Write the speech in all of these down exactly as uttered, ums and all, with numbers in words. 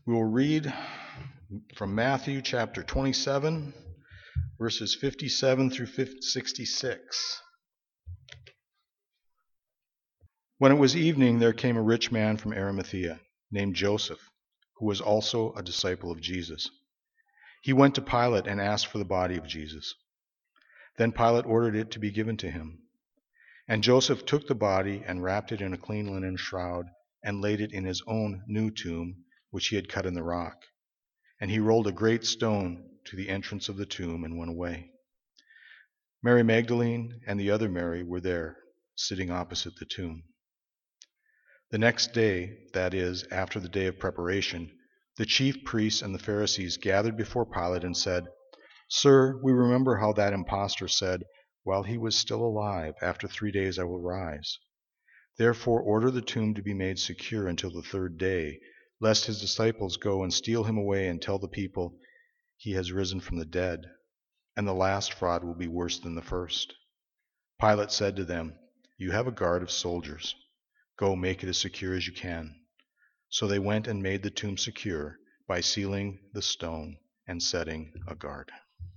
We will read from Matthew chapter twenty-seven, verses fifty-seven through sixty-six. When it was evening, there came a rich man from Arimathea, named Joseph, who was also a disciple of Jesus. He went to Pilate and asked for the body of Jesus. Then Pilate ordered it to be given to him. And Joseph took the body and wrapped it in a clean linen shroud and laid it in his own new tomb, which he had cut in the rock. And he rolled a great stone to the entrance of the tomb and went away. Mary Magdalene and the other Mary were there, sitting opposite the tomb. The next day, that is, after the day of preparation, the chief priests and the Pharisees gathered before Pilate and said, "Sir, we remember how that impostor said, 'While he was still alive, after three days I will rise.' Therefore order the tomb to be made secure until the third day, lest his disciples go and steal him away and tell the people, 'He has risen from the dead,' and the last fraud will be worse than the first." Pilate said to them, "You have a guard of soldiers. Go, make it as secure as you can." So they went and made the tomb secure by sealing the stone and setting a guard.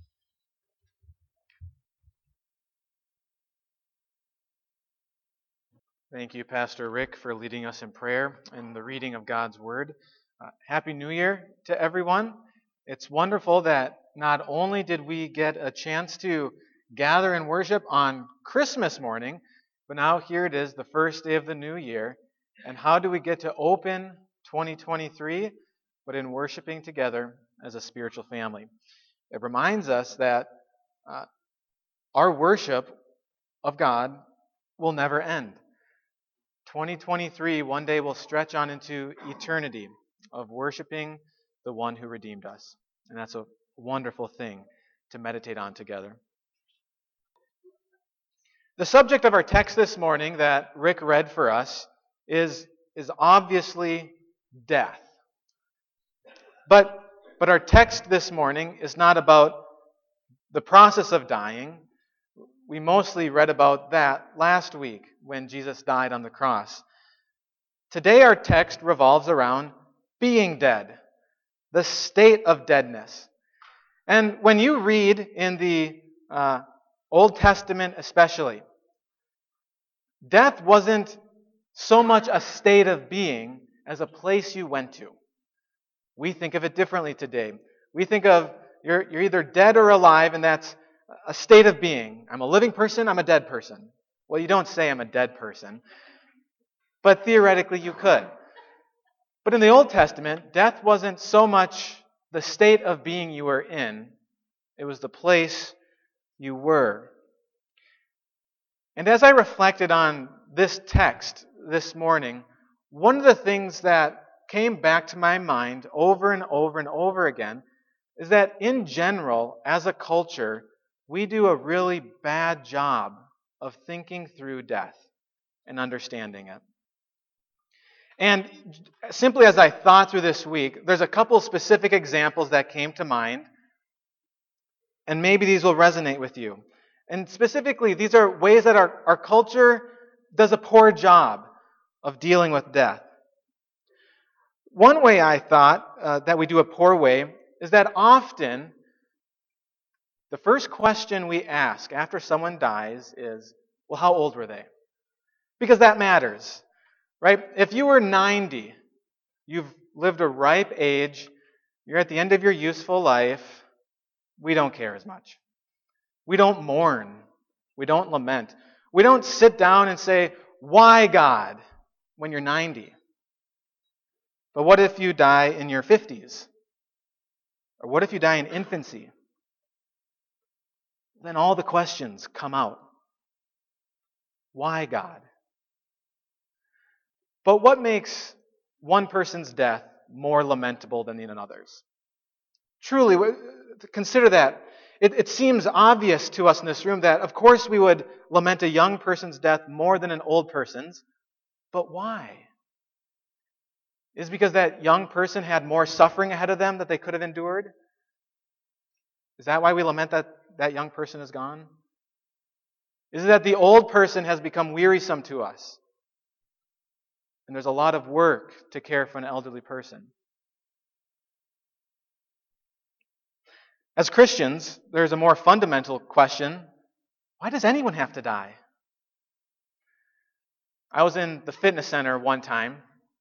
Thank you, Pastor Rick, for leading us in prayer and the reading of God's Word. Uh, Happy New Year to everyone. It's wonderful that not only did we get a chance to gather and worship on Christmas morning, but now here it is, the first day of the new year. And how do we get to open twenty twenty-three? But in worshiping together as a spiritual family. It reminds us that uh, our worship of God will never end. twenty twenty-three one day will stretch on into eternity of worshiping the one who redeemed us. And that's a wonderful thing to meditate on together. The subject of our text this morning that Rick read for us is, is obviously death. But, but our text this morning is not about the process of dying. We mostly read about that last week when Jesus died on the cross. Today our text revolves around being dead, the state of deadness. And when you read in the uh, Old Testament especially, death wasn't so much a state of being as a place you went to. We think of it differently today. We think of you're, you're either dead or alive, and that's a state of being. I'm a living person, I'm a dead person. Well, you don't say I'm a dead person, but theoretically you could. But in the Old Testament, death wasn't so much the state of being you were in, it was the place you were. And as I reflected on this text this morning, one of the things that came back to my mind over and over and over again is that in general, as a culture, we do a really bad job of thinking through death and understanding it. And simply as I thought through this week, there's a couple specific examples that came to mind, and maybe these will resonate with you. And specifically, these are ways that our, our culture does a poor job of dealing with death. One way I thought uh, that we do a poor way is that often the first question we ask after someone dies is, well, how old were they? Because that matters, right? If you were ninety, you've lived a ripe age, you're at the end of your useful life, we don't care as much. We don't mourn. We don't lament. We don't sit down and say, why God, when you're ninety? But what if you die in your fifties? Or what if you die in infancy? Then all the questions come out. Why God? But what makes one person's death more lamentable than another's? Truly, consider that. It, it seems obvious to us in this room that, of course, we would lament a young person's death more than an old person's. But why? Is it because that young person had more suffering ahead of them that they could have endured? Is that why we lament that that young person is gone? Is it that the old person has become wearisome to us? And there's a lot of work to care for an elderly person. As Christians, there's a more fundamental question. Why does anyone have to die? I was in the fitness center one time,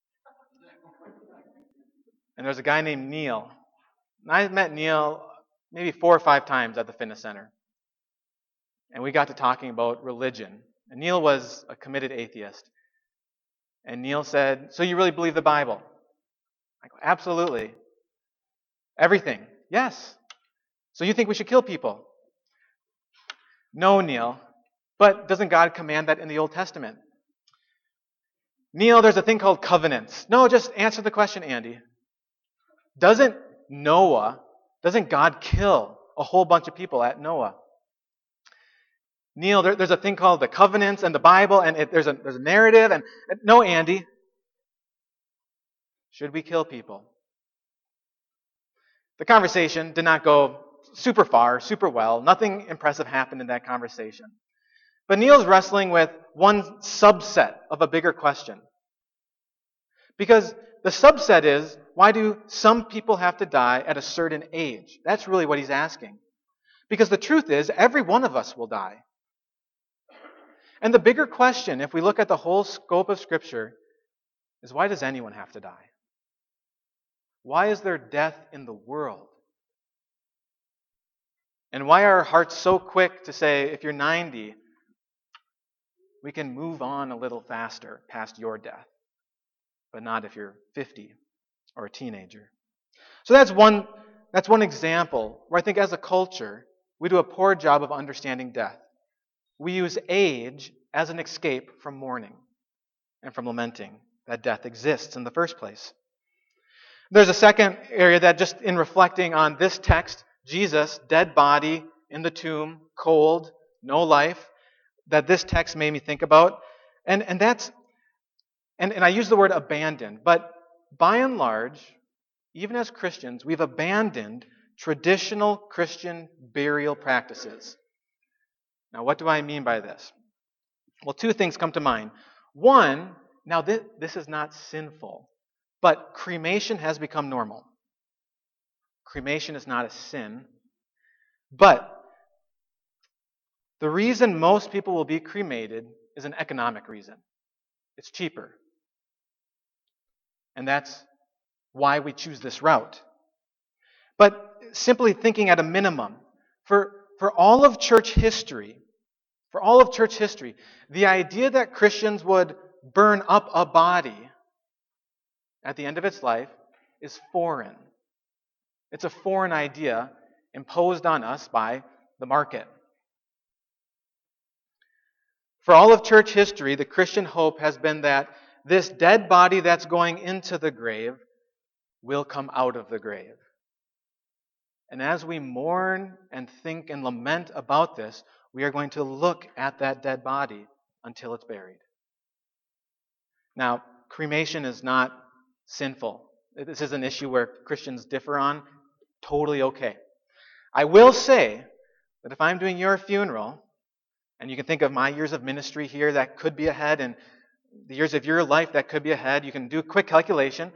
and there was a guy named Neil. And I met Neil maybe four or five times at the fitness center. And we got to talking about religion. And Neil was a committed atheist. And Neil said, "So you really believe the Bible?" I go, "Absolutely." "Everything?" "Yes." "So you think we should kill people?" "No, Neil. But doesn't God command that in the Old Testament?" "Neil, there's a thing called covenants." "No, just answer the question, Andy. Doesn't Noah, doesn't God kill a whole bunch of people at Noah?" "Neil, there, there's a thing called the covenants and the Bible, and it, there's, a, there's a narrative. And, and no, Andy. Should we kill people?" The conversation did not go super far, super well. Nothing impressive happened in that conversation. But Neil's wrestling with one subset of a bigger question. Because the subset is, why do some people have to die at a certain age? That's really what he's asking. Because the truth is, every one of us will die. And the bigger question, if we look at the whole scope of Scripture, is why does anyone have to die? Why is there death in the world? And why are our hearts so quick to say, if you're ninety, we can move on a little faster past your death, but not if you're fifty or a teenager? So that's one, that's one example where I think as a culture, we do a poor job of understanding death. We use age as an escape from mourning and from lamenting that death exists in the first place. There's a second area that just in reflecting on this text, Jesus, dead body in the tomb, cold, no life, that this text made me think about. And, and that's, and, and I use the word abandoned, but by and large, even as Christians, we've abandoned traditional Christian burial practices. Now, what do I mean by this? Well, two things come to mind. One, now this, this is not sinful, but cremation has become normal. Cremation is not a sin. But the reason most people will be cremated is an economic reason. It's cheaper. And that's why we choose this route. But simply thinking at a minimum, for, for all of church history, for all of church history, the idea that Christians would burn up a body at the end of its life is foreign. It's a foreign idea imposed on us by the market. For all of church history, the Christian hope has been that this dead body that's going into the grave will come out of the grave. And as we mourn and think and lament about this, we are going to look at that dead body until it's buried. Now, cremation is not sinful. This is an issue where Christians differ on. Totally okay. I will say that if I'm doing your funeral, and you can think of my years of ministry here that could be ahead, and the years of your life that could be ahead, you can do a quick calculation.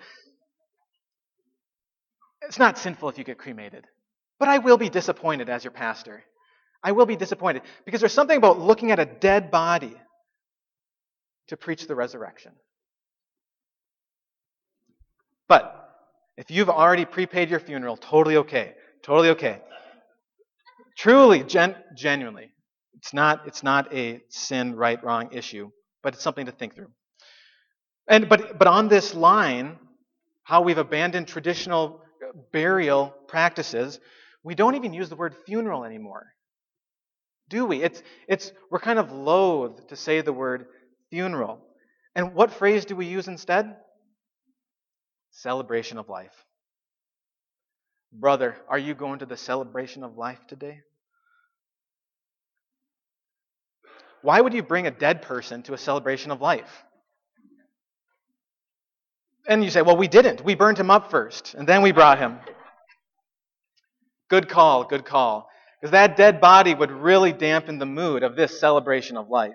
It's not sinful if you get cremated. But I will be disappointed as your pastor. I will be disappointed because there's something about looking at a dead body to preach the resurrection. But if you've already prepaid your funeral, totally okay. Totally okay. Truly, gen- genuinely. It's not, it's not a sin, right, wrong issue, but it's something to think through. And but but on this line, how we've abandoned traditional burial practices, we don't even use the word funeral anymore. Do we? It's it's we're kind of loath to say the word funeral. And what phrase do we use instead? Celebration of life. Brother, are you going to the celebration of life today? Why would you bring a dead person to a celebration of life? And you say, well, we didn't. We burned him up first, and then we brought him. Good call, good call. Because that dead body would really dampen the mood of this celebration of life.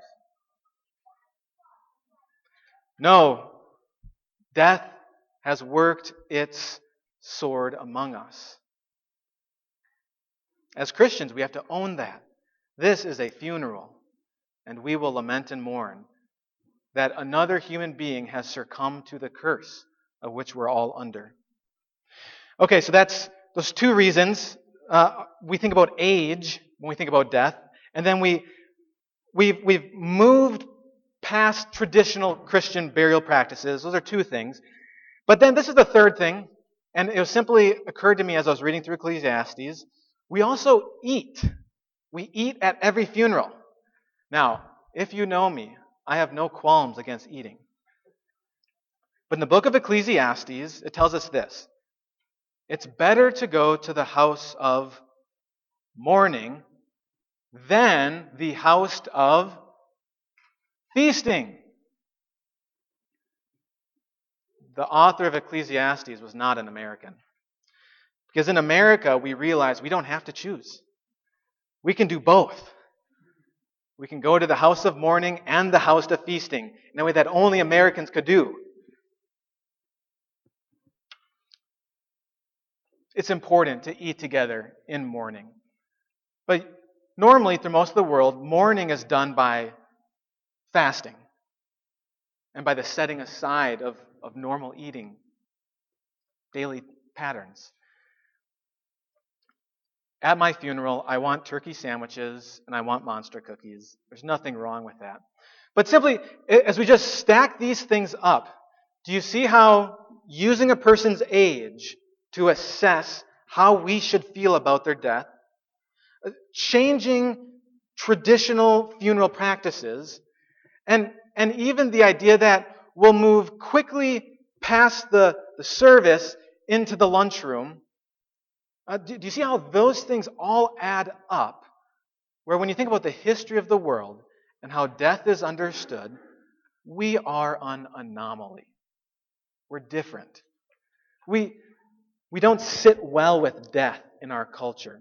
No, death has worked its sword among us. As Christians, we have to own that. This is a funeral, and we will lament and mourn that another human being has succumbed to the curse of which we're all under. Okay, so that's those two reasons. Uh, we think about age when we think about death, and then we we've we've moved past traditional Christian burial practices. Those are two things. But then this is the third thing, and it simply occurred to me as I was reading through Ecclesiastes. We also eat. We eat at every funeral. Now, if you know me, I have no qualms against eating. But in the book of Ecclesiastes, it tells us this. It's better to go to the house of mourning than the house of feasting. The author of Ecclesiastes was not an American. Because in America, we realize we don't have to choose. We can do both. We can go to the house of mourning and the house of feasting in a way that only Americans could do. It's important to eat together in mourning. But normally, through most of the world, mourning is done by fasting and by the setting aside of, of normal eating, daily patterns. At my funeral, I want turkey sandwiches and I want monster cookies. There's nothing wrong with that. But simply, as we just stack these things up, do you see how using a person's age to assess how we should feel about their death, changing traditional funeral practices, and, and even the idea that we'll move quickly past the, the service into the lunchroom. Uh, do, do you see how those things all add up? Where when you think about the history of the world and how death is understood, we are an anomaly. We're different. We, we don't sit well with death in our culture.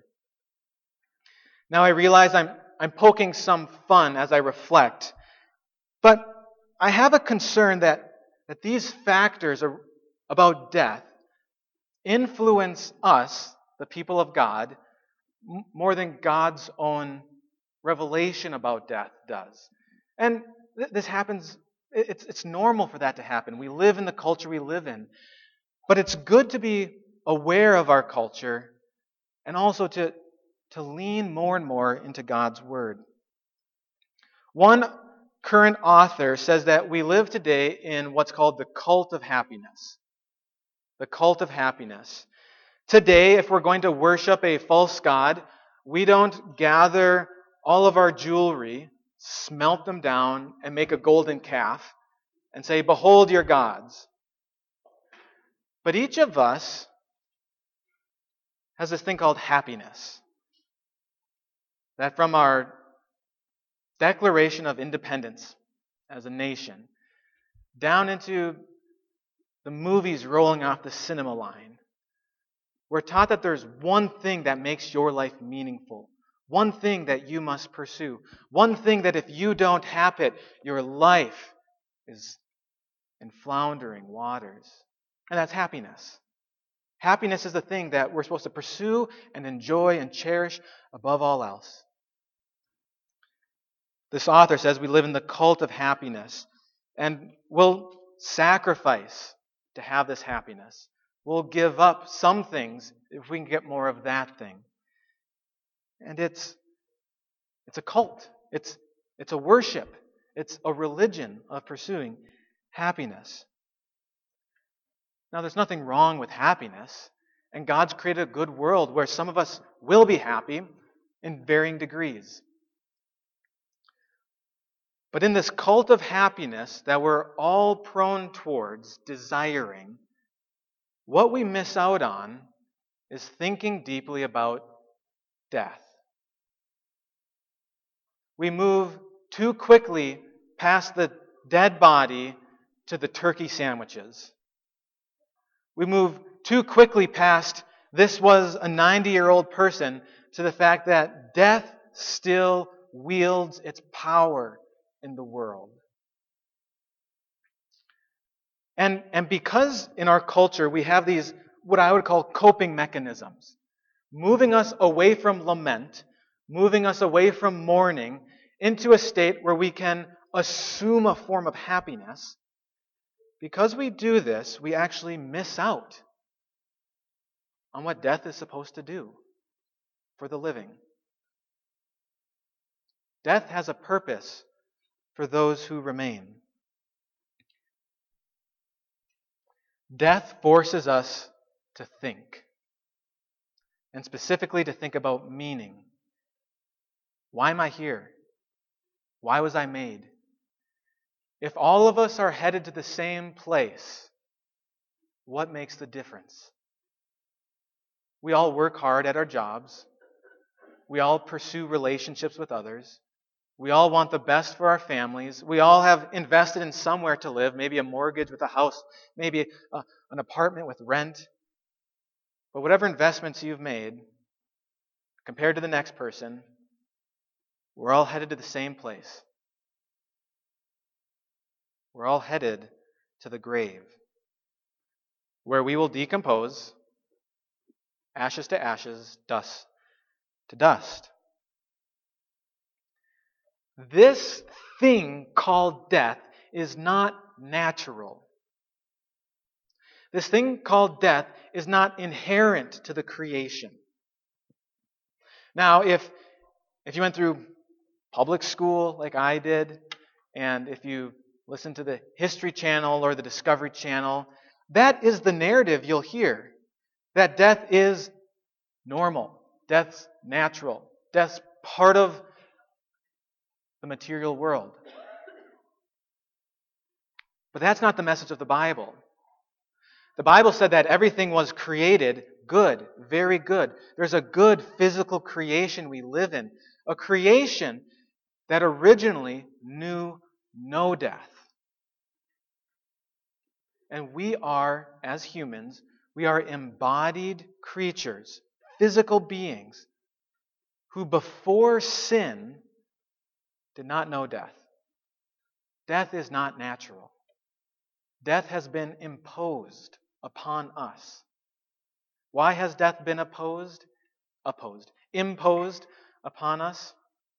Now I realize I'm, I'm poking some fun as I reflect, but I have a concern that, that these factors are, about death influence us, the people of God, m- more than God's own revelation about death does. And th- this happens, it's, it's normal for that to happen. We live in the culture we live in. But it's good to be aware of our culture and also to, to lean more and more into God's Word. One current author says that we live today in what's called the cult of happiness. The cult of happiness. Today, if we're going to worship a false god, we don't gather all of our jewelry, smelt them down, and make a golden calf and say, "Behold your gods." But each of us has this thing called happiness. That from our Declaration of Independence as a nation, down into the movies rolling off the cinema line, we're taught that there's one thing that makes your life meaningful. One thing that you must pursue. One thing that if you don't have it, your life is in floundering waters. And that's happiness. Happiness is the thing that we're supposed to pursue and enjoy and cherish above all else. This author says we live in the cult of happiness, and we'll sacrifice to have this happiness. We'll give up some things if we can get more of that thing. And it's it's a cult. It's it's a worship. It's a religion of pursuing happiness. Now, there's nothing wrong with happiness, and God's created a good world where some of us will be happy in varying degrees. But in this cult of happiness that we're all prone towards desiring, what we miss out on is thinking deeply about death. We move too quickly past the dead body to the turkey sandwiches. We move too quickly past this was a ninety-year-old person to the fact that death still wields its power in the world. And, and because in our culture we have these, what I would call coping mechanisms, moving us away from lament, moving us away from mourning into a state where we can assume a form of happiness. Because we do this, we actually miss out on what death is supposed to do for the living. Death has a purpose for those who remain. Death forces us to think, and specifically to think about meaning. Why am I here? Why was I made? If all of us are headed to the same place, what makes the difference? We all work hard at our jobs. We all pursue relationships with others. We all want the best for our families. We all have invested in somewhere to live, maybe a mortgage with a house, maybe a, an apartment with rent. But whatever investments you've made, compared to the next person, we're all headed to the same place. We're all headed to the grave, where we will decompose, ashes to ashes, dust to dust. This thing called death is not natural. This thing called death is not inherent to the creation. Now, if if you went through public school like I did, and if you listen to the History Channel or the Discovery Channel, that is the narrative you'll hear. That death is normal. Death's natural. Death's part of the material world. But that's not the message of the Bible. The Bible said that everything was created good, very good. There's a good physical creation we live in. A creation that originally knew no death. And we are, as humans, we are embodied creatures, physical beings, who before sin did not know death. Death is not natural. Death has been imposed upon us. Why has death been opposed? Opposed. Imposed upon us?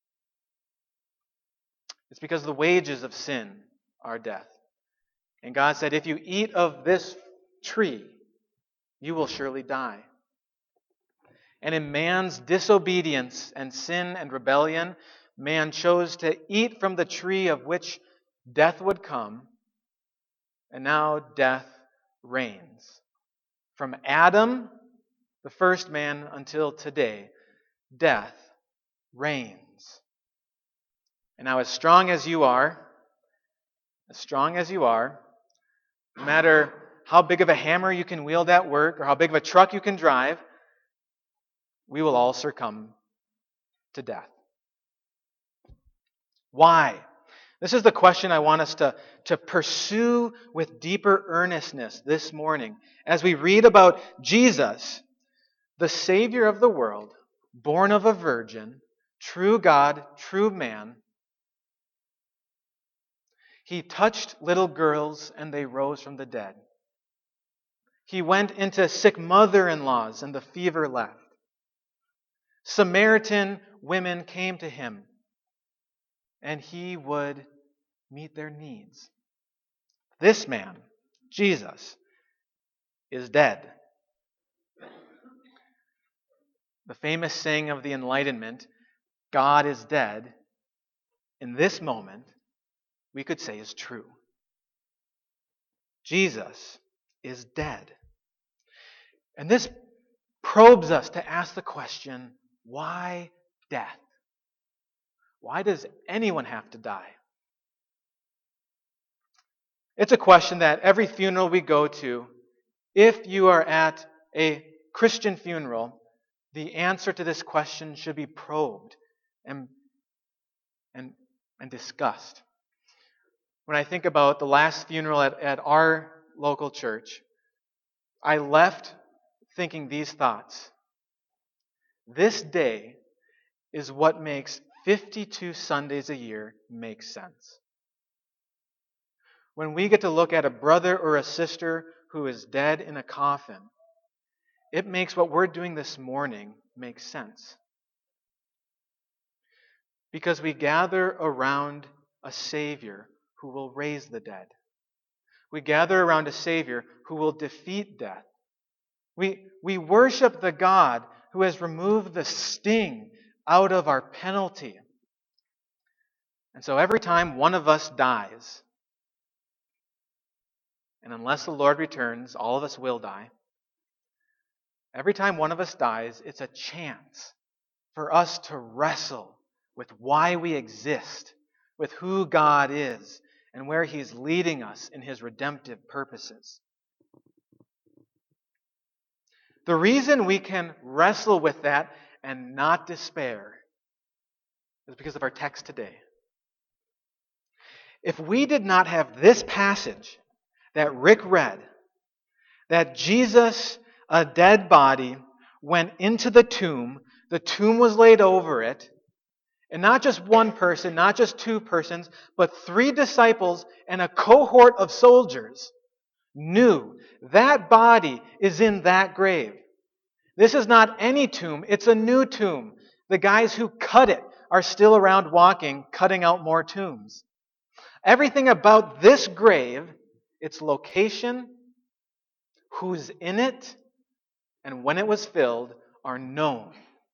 It's because the wages of sin are death. And God said, if you eat of this tree, you will surely die. And in man's disobedience and sin and rebellion, man chose to eat from the tree of which death would come, and now death reigns. From Adam, the first man, until today, death reigns. And now, as strong as you are, as strong as you are, no matter how big of a hammer you can wield at work or how big of a truck you can drive, we will all succumb to death. Why? This is the question I want us to, to pursue with deeper earnestness this morning as we read about Jesus, the Savior of the world, born of a virgin, true God, true man. He touched little girls and they rose from the dead. He went into sick mother-in-laws and the fever left. Samaritan women came to him and he would meet their needs. This man, Jesus, is dead. The famous saying of the Enlightenment, God is dead, in this moment, we could say is true. Jesus is dead. And this probes us to ask the question, why death? Why does anyone have to die? It's a question that every funeral we go to, if you are at a Christian funeral, the answer to this question should be probed and, and, and discussed. When I think about the last funeral at, at our local church, I left thinking these thoughts. This day is what makes fifty-two Sundays a year make sense. When we get to look at a brother or a sister who is dead in a coffin, it makes what we're doing this morning make sense. Because we gather around a Savior who will raise the dead. We gather around a Savior who will defeat death. We, we worship the God who has removed the sting out of our penalty. And so every time one of us dies, and unless the Lord returns, all of us will die. Every time one of us dies, it's a chance for us to wrestle with why we exist, with who God is, and where He's leading us in His redemptive purposes. The reason we can wrestle with that and not despair is because of our text today. If we did not have this passage that Rick read, that Jesus, a dead body, went into the tomb, the tomb was laid over it, and not just one person, not just two persons, but three disciples and a cohort of soldiers knew that body is in that grave. This is not any tomb, it's a new tomb. The guys who cut it are still around walking, cutting out more tombs. Everything about this grave, its location, who's in it, and when it was filled, are known.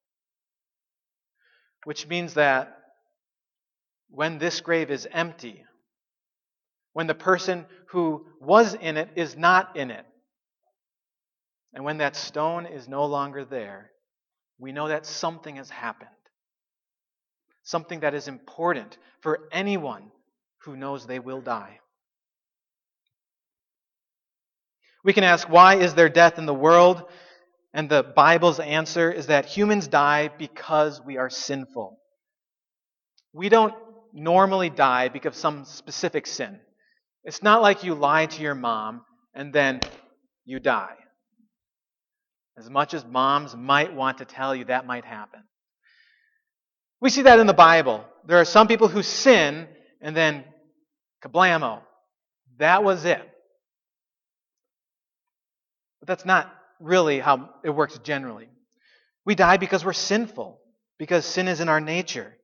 Which means that when this grave is empty, when the person who was in it is not in it, and when that stone is no longer there, we know that something has happened. Something that is important for anyone who knows they will die. We can ask, why is there death in the world? And the Bible's answer is that humans die because we are sinful. We don't normally die because of some specific sin. It's not like you lie to your mom and then you die. As much as moms might want to tell you that might happen. We see that in the Bible. There are some people who sin and then kablamo. That was it. But that's not really how it works generally. We die because we're sinful, because sin is in our nature.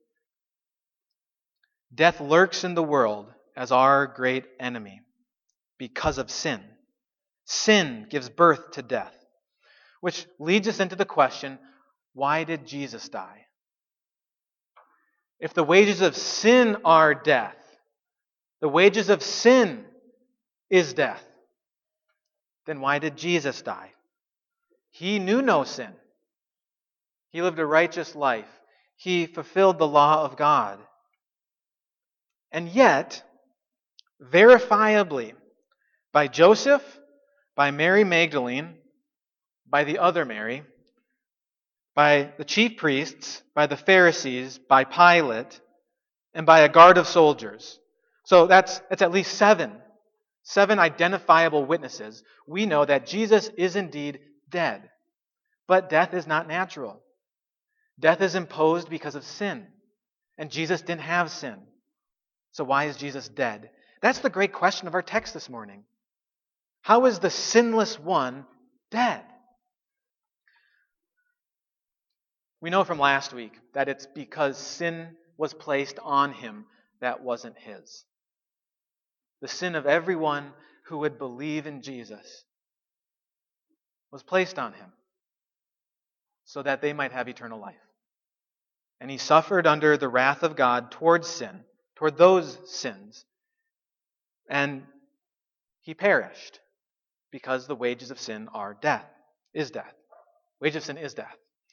Death lurks in the world as our great enemy because of sin. Sin gives birth to death, which leads us into the question, why did Jesus die? If the wages of sin are death, the wages of sin is death, then why did Jesus die? He knew no sin. He lived a righteous life. He fulfilled the law of God. And yet, verifiably, by Joseph, by Mary Magdalene, by the other Mary, by the chief priests, by the Pharisees, by Pilate, and by a guard of soldiers. So that's, that's at least seven. Seven identifiable witnesses. We know that Jesus is indeed dead. But death is not natural. Death is imposed because of sin. And Jesus didn't have sin. So why is Jesus dead? That's the great question of our text this morning. How is the sinless one dead? We know from last week that it's because sin was placed on him that wasn't his. The sin of everyone who would believe in Jesus was placed on him so that they might have eternal life. And he suffered under the wrath of God towards sin, toward those sins. And he perished because the wages of sin are death, is death. Wage of sin is death.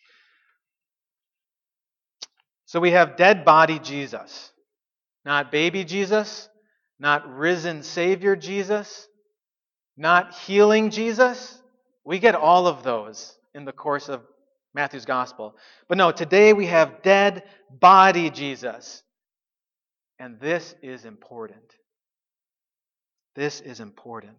So we have dead body Jesus, not baby Jesus, not risen Savior Jesus, not healing Jesus. We get all of those in the course of Matthew's Gospel. But no, today we have dead body Jesus. And this is important. This is important.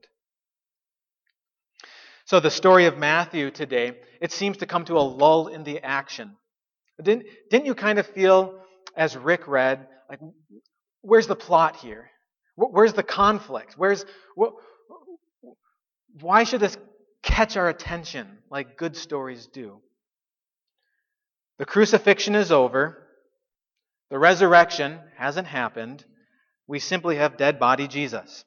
So the story of Matthew today, it seems to come to a lull in the action. Didn't, didn't you kind of feel, as Rick read, like, where's the plot here? Where's the conflict? Where's wh- why should this catch our attention? like good stories do. The crucifixion is over. The resurrection hasn't happened. We simply have dead body Jesus.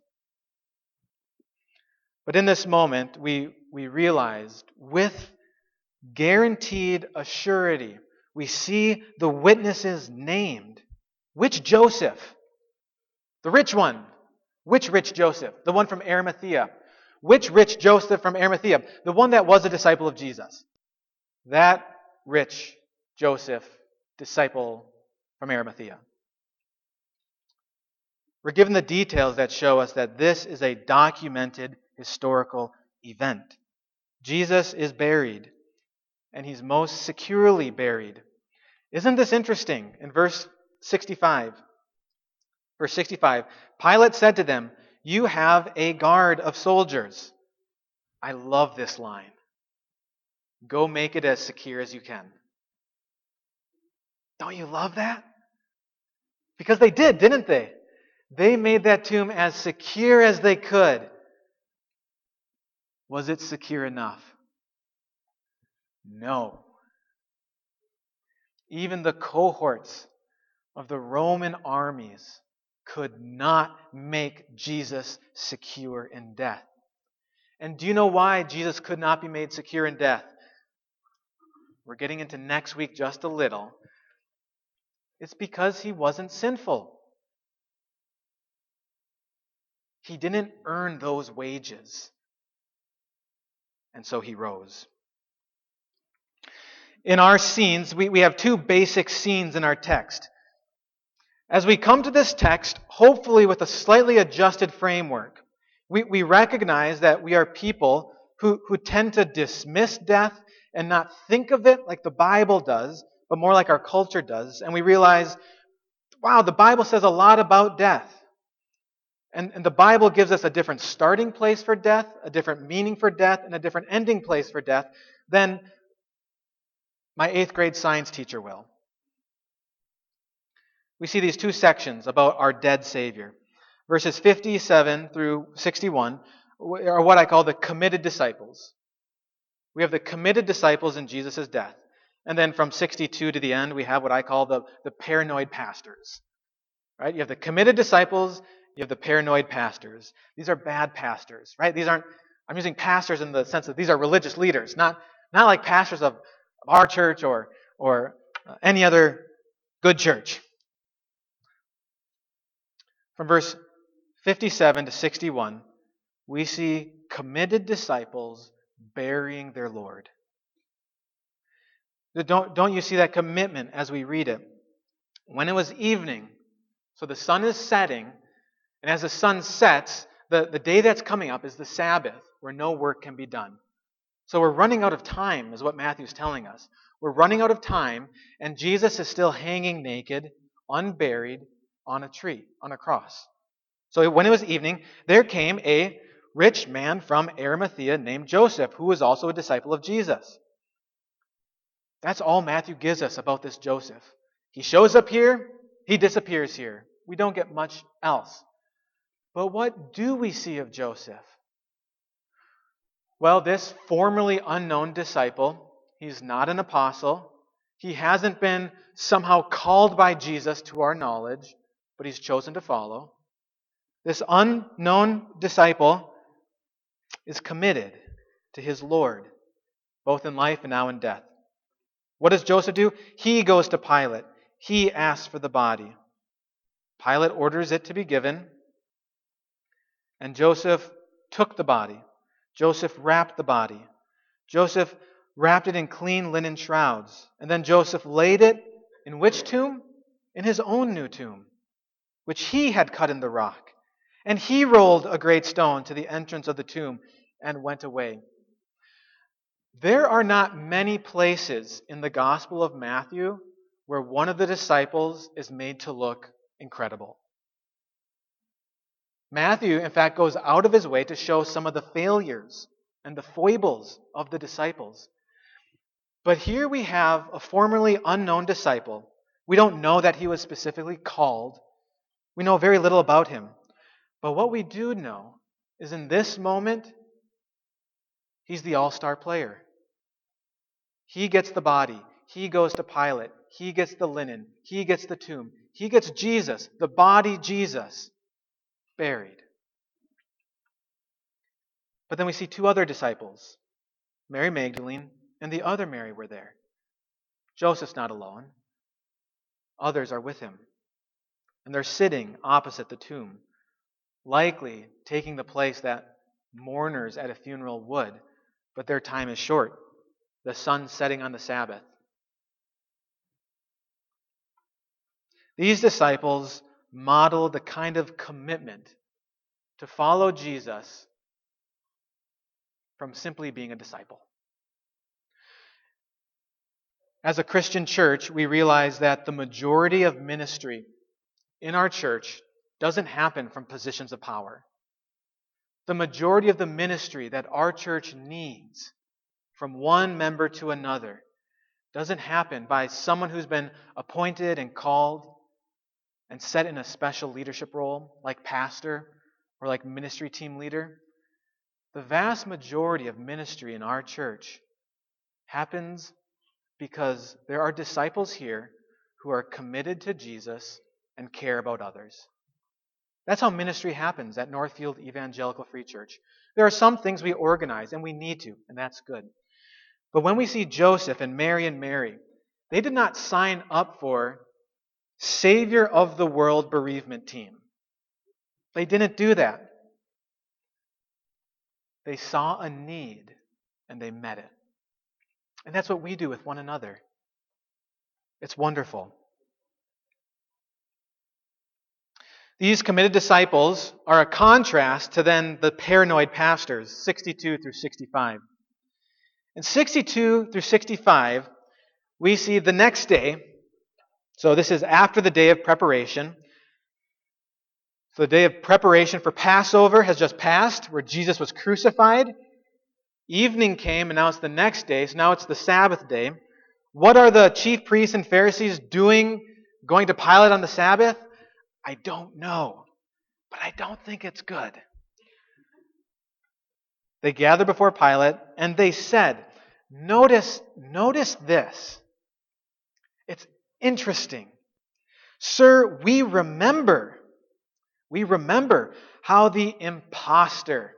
But in this moment, we, we realized with guaranteed assurity, we see the witnesses named. Which Joseph? The rich one. Which rich Joseph? The one from Arimathea. Which rich Joseph from Arimathea? The one that was a disciple of Jesus. That rich Joseph, disciple from Arimathea. We're given the details that show us that this is a documented historical event. Jesus is buried, and he's most securely buried. Isn't this interesting? In verse sixty-five, verse sixty-five, Pilate said to them, "You have a guard of soldiers." I love this line. Go make it as secure as you can. Don't you love that? Because they did, didn't they? They made that tomb as secure as they could. Was it secure enough? No. Even the cohorts of the Roman armies could not make Jesus secure in death. And do you know why Jesus could not be made secure in death? We're getting into next week just a little. It's because he wasn't sinful. He didn't earn those wages. And so he rose. In our scenes, we, we have two basic scenes in our text. As we come to this text, hopefully with a slightly adjusted framework, we, we recognize that we are people who, who tend to dismiss death and not think of it like the Bible does, but more like our culture does. And we realize, wow, the Bible says a lot about death. And, and the Bible gives us a different starting place for death, a different meaning for death, and a different ending place for death than my eighth grade science teacher will. We see these two sections about our dead Savior. Verses fifty-seven through sixty-one are what I call the committed disciples. We have the committed disciples in Jesus' death. And then from sixty-two to the end, we have what I call the, the paranoid pastors. Right? You have the committed disciples, you have the paranoid pastors. These are bad pastors, right? These aren't, I'm using pastors in the sense that these are religious leaders, not, not like pastors of our church or, or any other good church. From verse fifty-seven to sixty-one, we see committed disciples burying their Lord. Don't, don't you see that commitment as we read it? When it was evening, so the sun is setting, and as the sun sets, the, the day that's coming up is the Sabbath, where no work can be done. So we're running out of time, is what Matthew's telling us. We're running out of time, and Jesus is still hanging naked, unburied, on a tree, on a cross. So when it was evening, there came a rich man from Arimathea named Joseph, who was also a disciple of Jesus. That's all Matthew gives us about this Joseph. He shows up here, he disappears here. We don't get much else. But what do we see of Joseph? Well, this formerly unknown disciple, he's not an apostle. He hasn't been somehow called by Jesus to our knowledge, but he's chosen to follow. This unknown disciple is committed to his Lord, both in life and now in death. What does Joseph do? He goes to Pilate. He asks for the body. Pilate orders it to be given, and Joseph took the body. Joseph wrapped the body. Joseph wrapped it in clean linen shrouds. And then Joseph laid it in which tomb? In his own new tomb, which he had cut in the rock. And he rolled a great stone to the entrance of the tomb and went away. There are not many places in the Gospel of Matthew where one of the disciples is made to look incredible. Matthew, in fact, goes out of his way to show some of the failures and the foibles of the disciples. But here we have a formerly unknown disciple. We don't know that he was specifically called. We know very little about him. But what we do know is in this moment, he's the all-star player. He gets the body. He goes to Pilate. He gets the linen. He gets the tomb. He gets Jesus, the body Jesus, buried. But then we see two other disciples, Mary Magdalene and the other Mary were there. Joseph's not alone. Others are with him. And they're sitting opposite the tomb, likely taking the place that mourners at a funeral would, but their time is short. The sun setting on the Sabbath. These disciples model the kind of commitment to follow Jesus from simply being a disciple. As a Christian church, we realize that the majority of ministry in our church doesn't happen from positions of power. The majority of the ministry that our church needs from one member to another doesn't happen by someone who's been appointed and called and set in a special leadership role, like pastor or like ministry team leader. The vast majority of ministry in our church happens because there are disciples here who are committed to Jesus and care about others. That's how ministry happens at Northfield Evangelical Free Church. There are some things we organize, and we need to, and that's good. But when we see Joseph and Mary and Mary, they did not sign up for Savior of the World bereavement team. They didn't do that. They saw a need, and they met it. And that's what we do with one another. It's wonderful. These committed disciples are a contrast to then the paranoid pastors, sixty-two through sixty-five. In sixty-two through sixty-five, we see the next day, so this is after the day of preparation. So the day of preparation for Passover has just passed, where Jesus was crucified. Evening came, and now it's the next day, so now it's the Sabbath day. What are the chief priests and Pharisees doing, going to Pilate on the Sabbath? I don't know, but I don't think it's good. They gathered before Pilate, and they said, notice, notice this. It's interesting. Sir, we remember, we remember how the impostor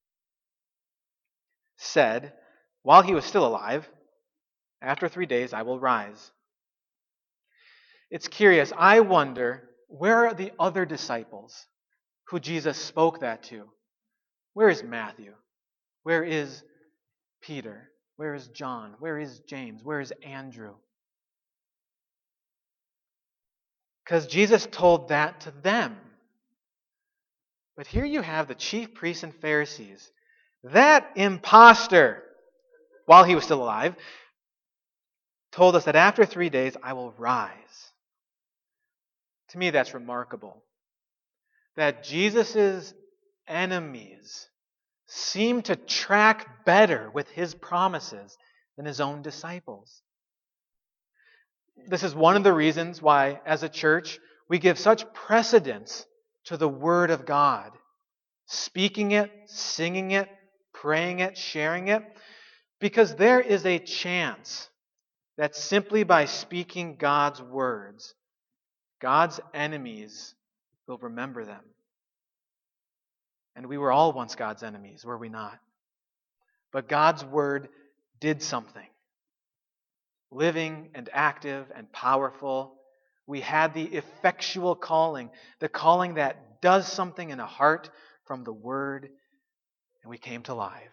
said, while he was still alive, after three days I will rise. It's curious. I wonder, where are the other disciples who Jesus spoke that to? Where is Matthew? Where is Peter? Where is John? Where is James? Where is Andrew? Because Jesus told that to them. But here you have the chief priests and Pharisees. That impostor, while he was still alive, told us that after three days I will rise. To me, that's remarkable. That Jesus' enemies seem to track better with his promises than his own disciples. This is one of the reasons why, as a church, we give such precedence to the Word of God. Speaking it, singing it, praying it, sharing it. Because there is a chance that simply by speaking God's words, God's enemies will remember them. And we were all once God's enemies, were we not? But God's word did something. Living and active and powerful. We had the effectual calling, the calling that does something in a heart from the word, and we came to life.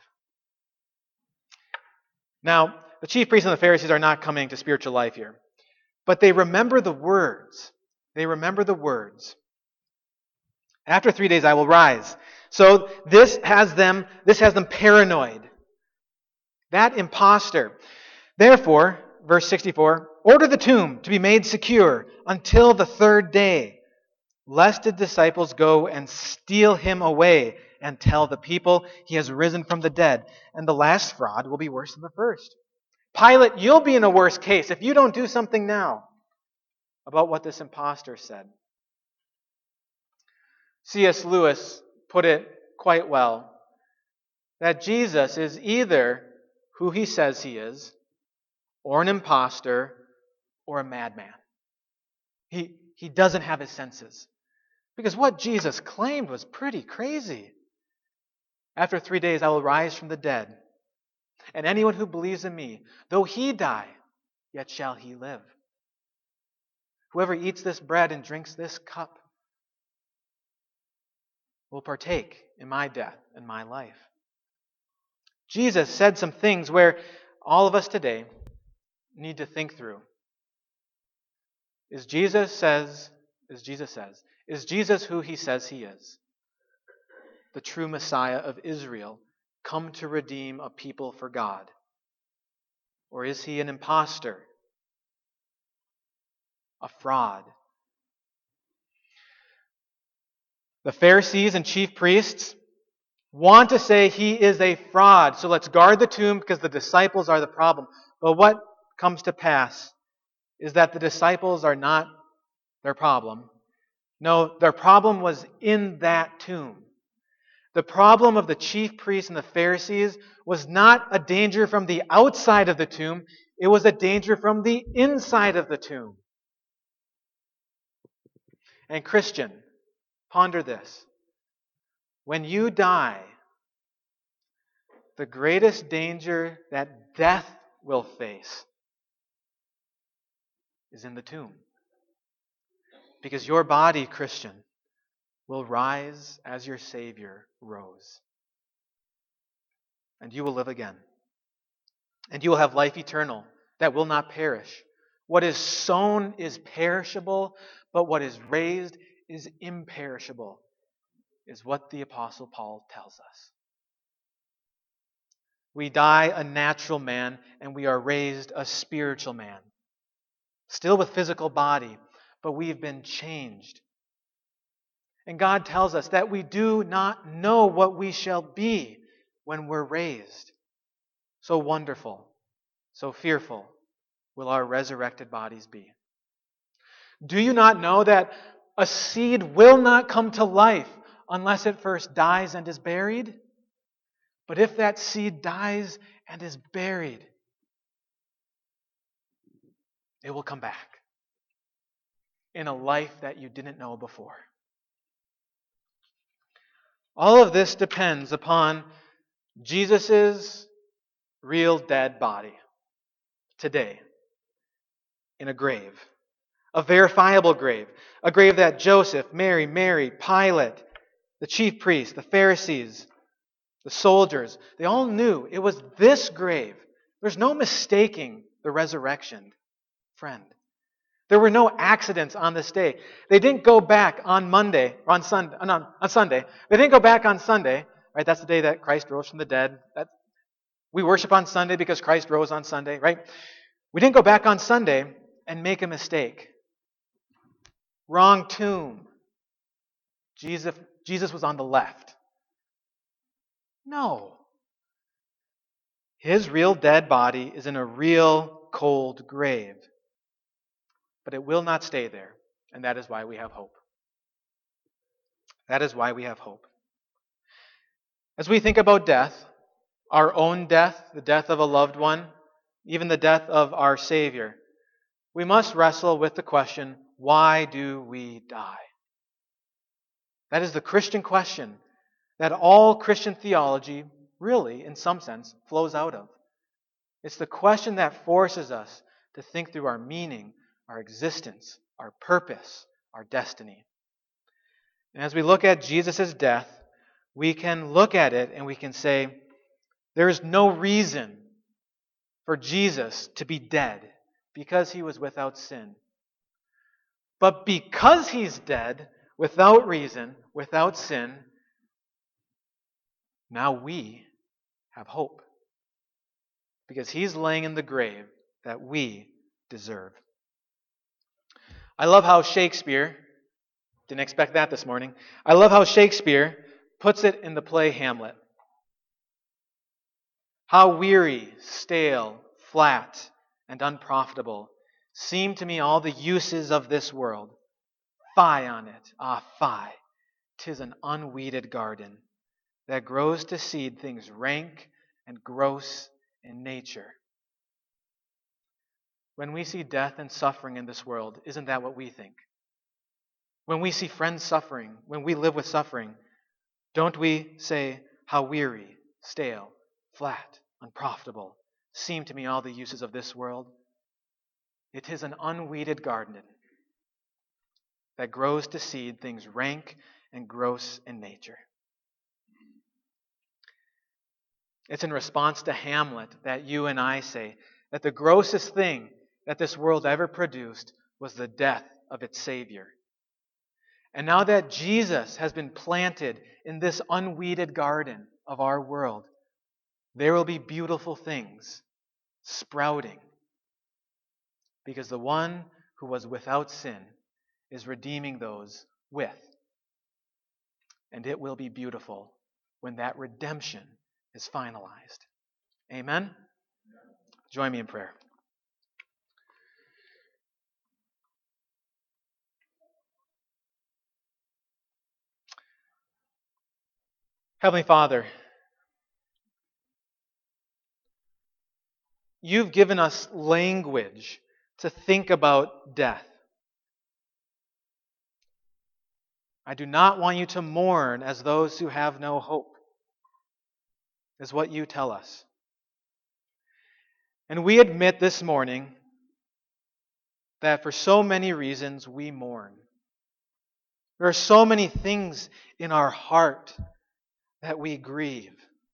Now, the chief priests and the Pharisees are not coming to spiritual life here, but they remember the words. They remember the words. After three days I will rise. So this has them, this has them paranoid. That impostor. Therefore, verse sixty-four, order the tomb to be made secure until the third day, lest the disciples go and steal him away and tell the people he has risen from the dead. And the last fraud will be worse than the first. Pilate, you'll be in a worse case if you don't do something now about what this impostor said. C S Lewis put it quite well, that Jesus is either who he says he is, or an imposter or a madman. He, he doesn't have his senses. Because what Jesus claimed was pretty crazy. After three days I will rise from the dead, and anyone who believes in me, though he die, yet shall he live. Whoever eats this bread and drinks this cup will partake in my death and my life. Jesus said some things where all of us today need to think through. Is Jesus says, as Jesus says, is Jesus who he says he is? The true Messiah of Israel, come to redeem a people for God? Or is he an impostor? A fraud? The Pharisees and chief priests want to say he is a fraud. So let's guard the tomb because the disciples are the problem. But what comes to pass is that the disciples are not their problem. No, their problem was in that tomb. The problem of the chief priests and the Pharisees was not a danger from the outside of the tomb. It was a danger from the inside of the tomb. And Christian, ponder this. When you die, the greatest danger that death will face is in the tomb. Because your body, Christian, will rise as your Savior rose. And you will live again. And you will have life eternal that will not perish. What is sown is perishable, but what is raised is imperishable, is what the Apostle Paul tells us. We die a natural man, and we are raised a spiritual man. Still with physical body, but we've been changed. And God tells us that we do not know what we shall be when we're raised. So wonderful, so fearful will our resurrected bodies be. Do you not know that a seed will not come to life unless it first dies and is buried? But if that seed dies and is buried, it will come back in a life that you didn't know before. All of this depends upon Jesus' real dead body today in a grave. A verifiable grave. A grave that Joseph, Mary, Mary, Pilate, the chief priests, the Pharisees, the soldiers, they all knew it was this grave. There's no mistaking the resurrection, friend. There were no accidents on this day. They didn't go back on Monday, or on Sunday, on, on Sunday. They didn't go back on Sunday, right? That's the day that Christ rose from the dead. That, we worship on Sunday because Christ rose on Sunday, right? We didn't go back on Sunday and make a mistake. Wrong tomb. Jesus, Jesus was on the left. No. His real dead body is in a real cold grave. But it will not stay there. And that is why we have hope. That is why we have hope. As we think about death, our own death, the death of a loved one, even the death of our Savior, we must wrestle with the question, why do we die? That is the Christian question that all Christian theology really, in some sense, flows out of. It's the question that forces us to think through our meaning, our existence, our purpose, our destiny. And as we look at Jesus' death, we can look at it and we can say, there is no reason for Jesus to be dead because he was without sin. But because he's dead, without reason, without sin, now we have hope. Because he's laying in the grave that we deserve. I love how Shakespeare, didn't expect that this morning, I love how Shakespeare puts it in the play Hamlet. How weary, stale, flat, and unprofitable seem to me all the uses of this world. Fie on it, ah fie, 'tis an unweeded garden that grows to seed things rank and gross in nature. when we see death and suffering in this world, isn't that what we think? When we see friends suffering, when we live with suffering, don't we say, how weary, stale, flat, unprofitable seem to me all the uses of this world? It is an unweeded garden that grows to seed things rank and gross in nature. It's in response to Hamlet that you and I say that the grossest thing that this world ever produced was the death of its Savior. And now that Jesus has been planted in this unweeded garden of our world, there will be beautiful things sprouting, because the one who was without sin is redeeming those with. And it will be beautiful when that redemption is finalized. Amen? Join me in prayer. Heavenly Father, you've given us language to think about death. I do not want you to mourn as those who have no hope, is what you tell us. And we admit this morning that for so many reasons we mourn. There are so many things in our heart that we grieve.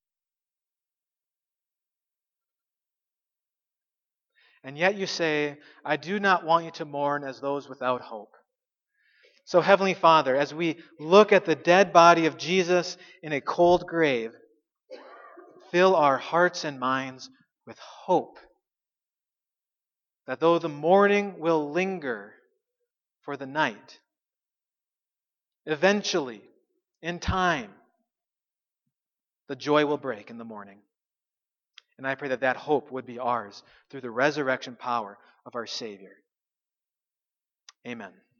And yet you say, I do not want you to mourn as those without hope. So, Heavenly Father, as we look at the dead body of Jesus in a cold grave, fill our hearts and minds with hope that though the mourning will linger for the night, eventually, in time, the joy will break in the morning. And I pray that that hope would be ours through the resurrection power of our Savior. Amen.